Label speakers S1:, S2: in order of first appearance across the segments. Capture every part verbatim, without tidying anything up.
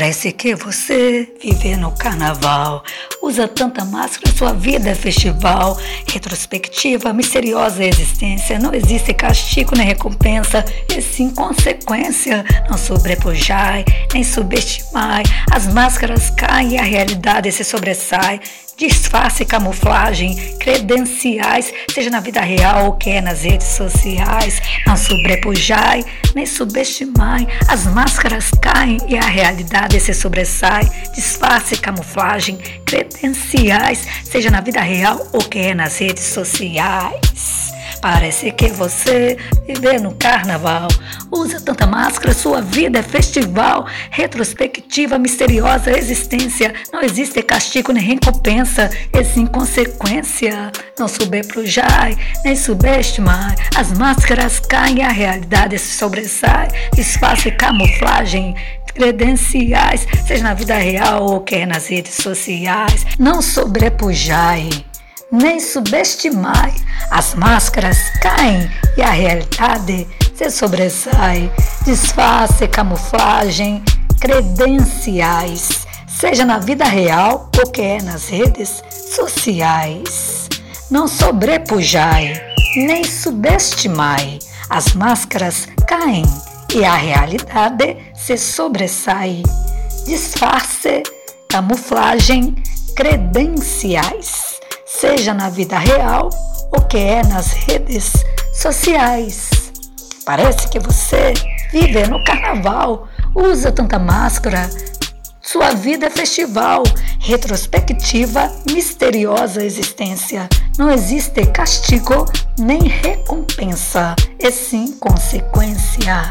S1: Parece que você vive no carnaval, usa tanta máscara, sua vida é festival. Retrospectiva, misteriosa existência, não existe castigo nem recompensa, e sim consequência. Não sobrepujai, nem subestimai, as máscaras caem e a realidade se sobressai. Disfarce, camuflagem, credenciais, seja na vida real ou quer nas redes sociais. Não sobrepujai, nem subestimai, as máscaras caem e a realidade se sobressai. Disfarce, camuflagem, credenciais, seja na vida real ou quer nas redes sociais. Parece que você vive no carnaval, usa tanta máscara, sua vida é festival. Retrospectiva, misteriosa existência, não existe castigo nem recompensa, e sim consequência. Não sobrepujai, nem subestimai, as máscaras caem e a realidade se sobressai. Disfarce, camuflagem, credenciais, seja na vida real ou quer nas redes sociais. Não sobrepujai, nem subestimai, as máscaras caem e a realidade se sobressai. Disfarce, camuflagem, credenciais, seja na vida real ou quer nas redes sociais. Não sobrepujai, nem subestimai, as máscaras caem e a realidade se sobressai. Disfarce, camuflagem, credenciais, seja na vida real ou que é nas redes sociais. Parece que você vive no carnaval, usa tanta máscara, sua vida é festival. Retrospectiva, misteriosa existência, não existe castigo nem recompensa, e sim consequência.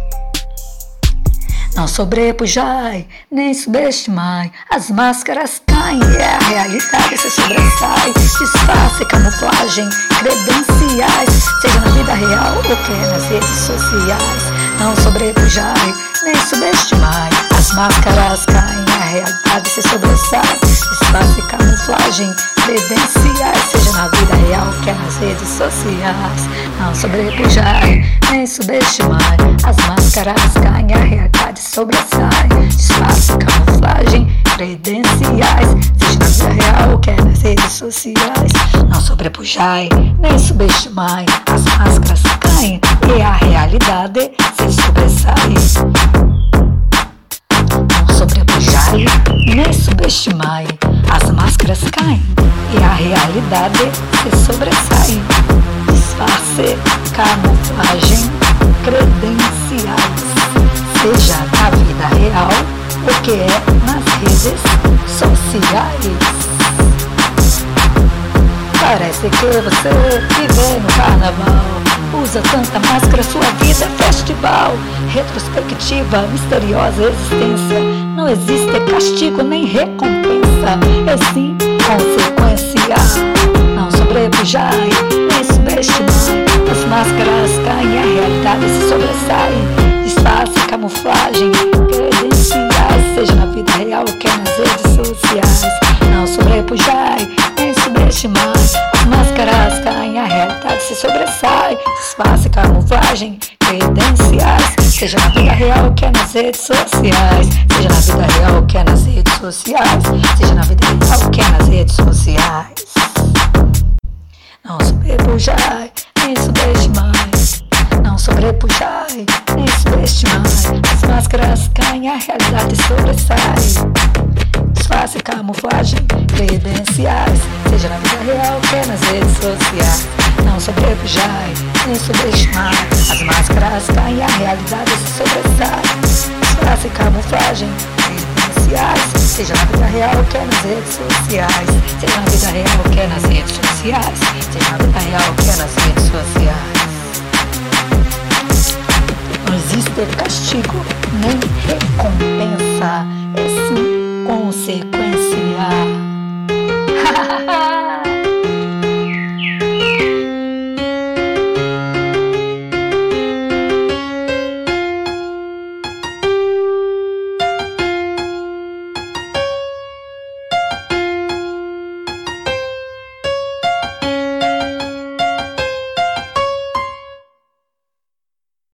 S1: Não sobrepujai, nem subestimai, as máscaras caem e a realidade se sobressai. Disfarce, camuflagem, credenciais, seja na vida real ou quer nas redes sociais. Não sobrepujai, nem subestimai, as máscaras caem e a realidade se sobressai. Disfarce, camuflagem, credenciais, seja na vida real ou quer nas redes sociais. Não sobrepujai, nem subestimai, as máscaras caem e a realidade sobressai. Disfarce, camuflagem, credenciais, seja na vida real ou quer nas redes sociais. Não sobrepujai, nem subestimai, as máscaras caem e a realidade se sobressai. Não sobrepujai, nem subestimai, as máscaras caem e a realidade se sobressai. Disfarce, camuflagem, credenciais, seja na vida real ou que é nas redes sociais. Parece que você vive no carnaval, usa tanta máscara, sua vida é festival. Retrospectiva, misteriosa existência, não existe castigo nem recompensa, e sim consequência. Não sobrepujai, nem subestimai, as máscaras caem e a realidade se sobressai. Disfarce, camuflagem, credenciais, seja na vida real ou quer nas redes sociais. Não sobrepujai, nem subestimai, as máscaras caem e a realidade se sobressai. Disfarce, camuflagem, credenciais, seja na vida real ou quer nas redes sociais. Seja na vida real ou quer nas redes sociais. Seja na vida real ou quer nas redes sociais. Não sobrepujai, nem subestimai, não sobrepujai, nem subestimai, as máscaras caem e a realidade sobressai. Disfarce, camuflagem, credenciais, seja na vida real quer nas redes sociais. Não sobrepujai, nem subestimai, as máscaras caem e a realidade se sobressai. Disfarce, camuflagem, credenciais, seja na vida real quer nas redes sociais. Seja na vida real quer nas redes sociais. Seja na vida real quer nas redes sociais. Não existe castigo nem recompensa, é sim consequência.